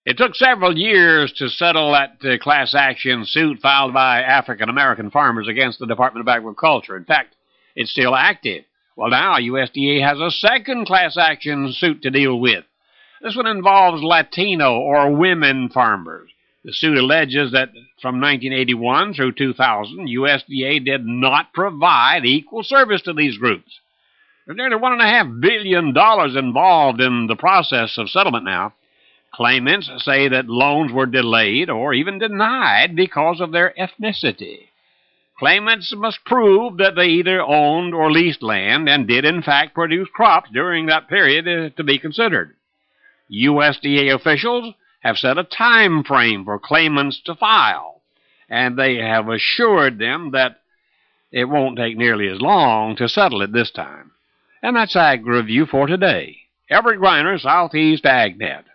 It took several years to settle that class action suit filed by African American farmers against the Department of Agriculture. In fact, it's still active. Well, now USDA has a second class action suit to deal with. This one involves Latino or women farmers. The suit alleges that from 1981 through 2000, USDA did not provide equal service to these groups. There's nearly $1.5 billion involved in the process of settlement now. Claimants say that loans were delayed or even denied because of their ethnicity. Claimants must prove that they either owned or leased land and did in fact produce crops during that period to be considered. USDA officials have set a time frame for claimants to file, and they have assured them that it won't take nearly as long to settle it this time. And that's Ag Review for today. Everett Griner, Southeast AgNet.